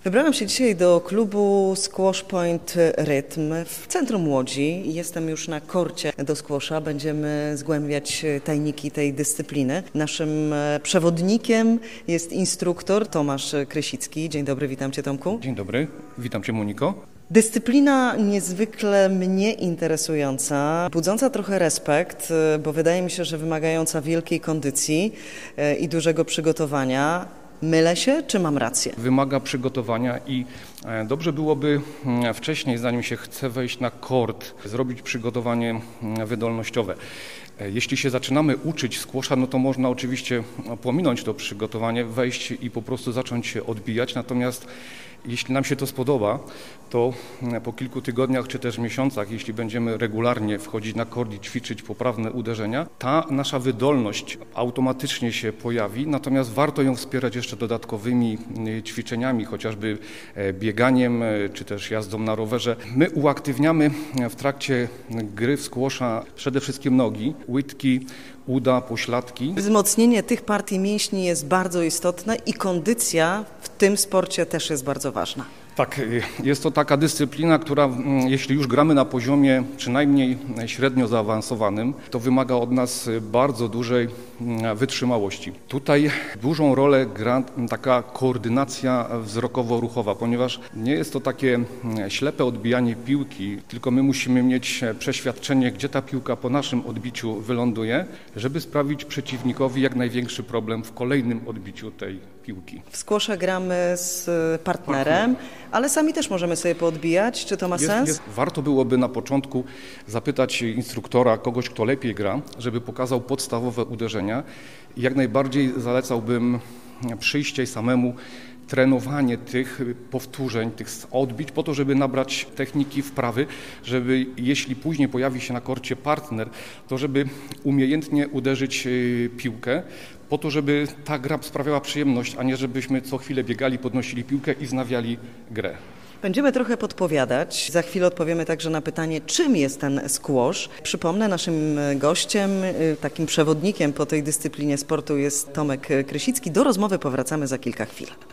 Wybrałam się dzisiaj do klubu Squash Point Rytm w centrum Łodzi. Jestem już na korcie do squasha. Będziemy zgłębiać tajniki tej dyscypliny. Naszym przewodnikiem jest instruktor Tomasz Krysicki. Dzień dobry, witam Cię, Tomku. Dzień dobry, witam Cię, Moniko. Dyscyplina niezwykle mnie interesująca, budząca trochę respekt, bo wydaje mi się, że wymagająca wielkiej kondycji i dużego przygotowania. Mylę się, czy mam rację? Wymaga przygotowania i dobrze byłoby wcześniej, zanim się chce wejść na kort, zrobić przygotowanie wydolnościowe. Jeśli się zaczynamy uczyć squasha, no to można oczywiście pominąć to przygotowanie, wejść i po prostu zacząć się odbijać. Natomiast jeśli nam się to spodoba, to po kilku tygodniach czy też miesiącach, jeśli będziemy regularnie wchodzić na kord i ćwiczyć poprawne uderzenia, ta nasza wydolność automatycznie się pojawi, natomiast warto ją wspierać jeszcze dodatkowymi ćwiczeniami, chociażby bieganiem czy też jazdą na rowerze. My uaktywniamy w trakcie gry w squasha przede wszystkim nogi, łydki, uda, pośladki. Wzmocnienie tych partii mięśni jest bardzo istotne i kondycja w tym sporcie też jest bardzo ważna. Tak, jest to taka dyscyplina, która jeśli już gramy na poziomie przynajmniej średnio zaawansowanym, to wymaga od nas bardzo dużej wytrzymałości. Tutaj dużą rolę gra taka koordynacja wzrokowo-ruchowa, ponieważ nie jest to takie ślepe odbijanie piłki, tylko my musimy mieć przeświadczenie, gdzie ta piłka po naszym odbiciu wyląduje, żeby sprawić przeciwnikowi jak największy problem w kolejnym odbiciu tej piłki. W squasha gramy z partnerem, ale sami też możemy sobie poodbijać. Czy to ma sens? Warto byłoby na początku zapytać instruktora, kogoś, kto lepiej gra, żeby pokazał podstawowe uderzenia. Jak najbardziej zalecałbym przyjście samemu, trenowanie tych powtórzeń, tych odbić po to, żeby nabrać techniki wprawy, żeby jeśli później pojawi się na korcie partner, to żeby umiejętnie uderzyć piłkę, po to, żeby ta gra sprawiała przyjemność, a nie żebyśmy co chwilę biegali, podnosili piłkę i wznawiali grę. Będziemy trochę podpowiadać. Za chwilę odpowiemy także na pytanie, czym jest ten squash. Przypomnę, naszym gościem, takim przewodnikiem po tej dyscyplinie sportu jest Tomek Krysicki. Do rozmowy powracamy za kilka chwil.